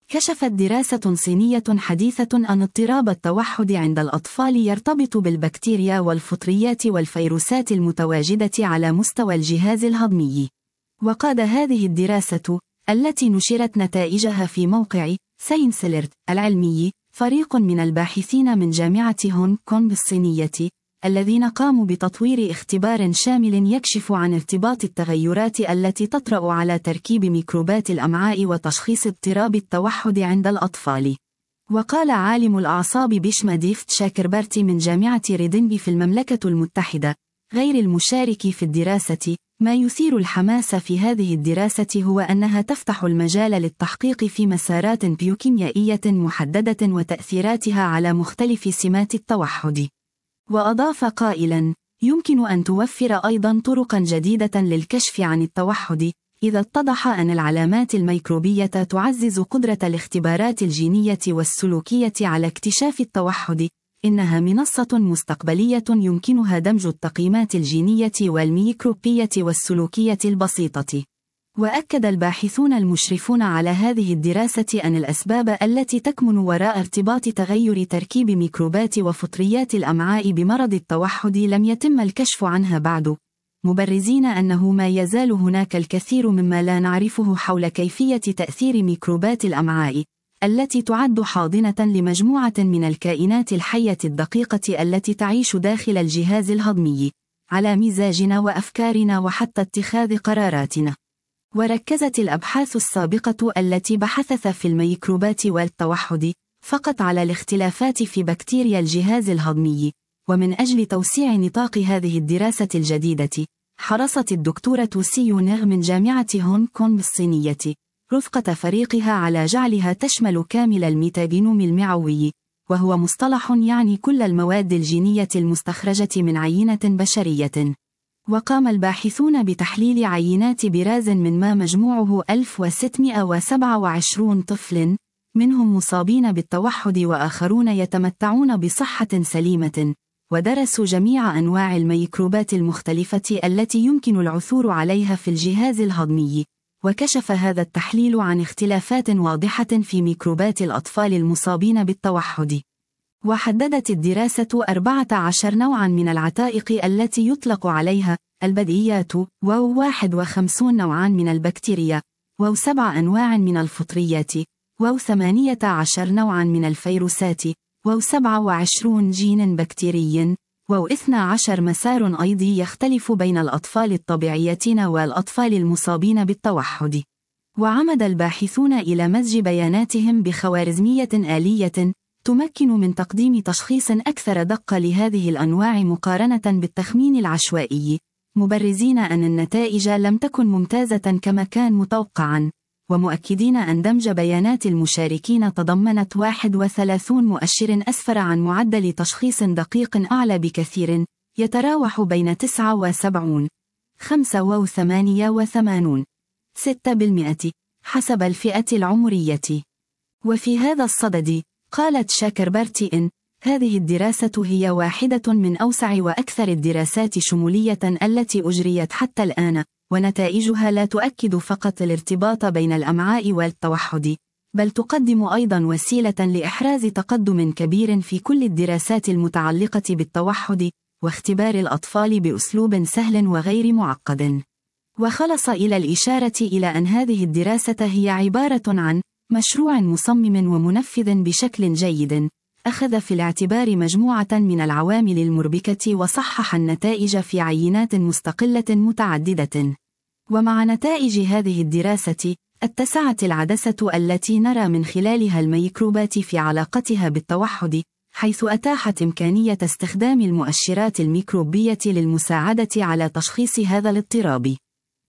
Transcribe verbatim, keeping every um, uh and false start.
كشفت دراسة صينية حديثة أن اضطراب التوحد عند الأطفال يرتبط بالبكتيريا والفطريات والفيروسات المتواجدة على مستوى الجهاز الهضمي. وقاد هذه الدراسة، التي نشرت نتائجها في موقع ساينس أليرت العلمي، فريق من الباحثين من جامعة هونغ كونغ الصينية، الذين قاموا بتطوير اختبار شامل يكشف عن ارتباط التغيرات التي تطرأ على تركيب ميكروبات الأمعاء وتشخيص اضطراب التوحد عند الأطفال. وقال عالم الأعصاب بيشماديفت شاكربرتي من جامعة ريدنج في المملكة المتحدة، غير المشارك في الدراسة: ما يثير الحماس في هذه الدراسة هو أنها تفتح المجال للتحقيق في مسارات بيوكيميائية محددة وتأثيراتها على مختلف سمات التوحد. وأضاف قائلاً: يمكن أن توفر أيضاً طرقاً جديدة للكشف عن التوحد، إذا اتضح أن العلامات الميكروبية تعزز قدرة الاختبارات الجينية والسلوكية على اكتشاف التوحد. إنها منصة مستقبلية يمكنها دمج التقييمات الجينية والميكروبية والسلوكية البسيطة. وأكد الباحثون المشرفون على هذه الدراسة أن الأسباب التي تكمن وراء ارتباط تغير تركيب ميكروبات وفطريات الأمعاء بمرض التوحد لم يتم الكشف عنها بعد، مبرزين أنه ما يزال هناك الكثير مما لا نعرفه حول كيفية تأثير ميكروبات الأمعاء، التي تعد حاضنة لمجموعة من الكائنات الحية الدقيقة التي تعيش داخل الجهاز الهضمي، على مزاجنا وأفكارنا وحتى اتخاذ قراراتنا. وركزت الأبحاث السابقة التي بحثت في الميكروبات والتوحد فقط على الاختلافات في بكتيريا الجهاز الهضمي. ومن أجل توسيع نطاق هذه الدراسة الجديدة، حرصت الدكتورة سي يونغ من جامعة هونغ كونغ الصينية رفقة فريقها على جعلها تشمل كامل الميتاجينوم المعوي، وهو مصطلح يعني كل المواد الجينية المستخرجة من عينة بشرية. وقام الباحثون بتحليل عينات براز من ما مجموعه ألف وستمائة وسبعة وعشرين طفل، منهم مصابين بالتوحد وآخرون يتمتعون بصحة سليمة، ودرسوا جميع أنواع الميكروبات المختلفة التي يمكن العثور عليها في الجهاز الهضمي. وكشف هذا التحليل عن اختلافات واضحة في ميكروبات الأطفال المصابين بالتوحد. وحددت الدراسة أربعة عشر نوعاً من العتائق التي يطلق عليها البدئيات، وواحد وخمسين نوعاً من البكتيريا، وسبع أنواع من الفطريات، وثمانية عشر نوعاً من الفيروسات، وسبعة وعشرين جين بكتيري، واثنى عشر مسار أيضي يختلف بين الأطفال الطبيعيين والأطفال المصابين بالتوحد. وعمد الباحثون إلى مزج بياناتهم بخوارزمية آلية تمكن من تقديم تشخيص أكثر دقة لهذه الأنواع مقارنة بالتخمين العشوائي، مبرزين أن النتائج لم تكن ممتازة كما كان متوقعا، ومؤكدين أن دمج بيانات المشاركين تضمنت واحد وثلاثين مؤشر أسفر عن معدل تشخيص دقيق أعلى بكثير، يتراوح بين تسعة وسبعين خمسة وثمانية وثمانين ستة بالمئة حسب الفئة العمرية. وفي هذا الصدد، قالت شاكربرتي إن هذه الدراسة هي واحدة من أوسع وأكثر الدراسات شمولية التي أجريت حتى الآن، ونتائجها لا تؤكد فقط الارتباط بين الأمعاء والتوحد، بل تقدم أيضا وسيلة لإحراز تقدم كبير في كل الدراسات المتعلقة بالتوحد واختبار الأطفال بأسلوب سهل وغير معقد. وخلص إلى الإشارة إلى أن هذه الدراسة هي عبارة عن مشروع مصمم ومنفذ بشكل جيد، أخذ في الاعتبار مجموعة من العوامل المربكة وصحح النتائج في عينات مستقلة متعددة. ومع نتائج هذه الدراسة، اتسعت العدسة التي نرى من خلالها الميكروبات في علاقتها بالتوحد، حيث أتاحت إمكانية استخدام المؤشرات الميكروبية للمساعدة على تشخيص هذا الاضطراب.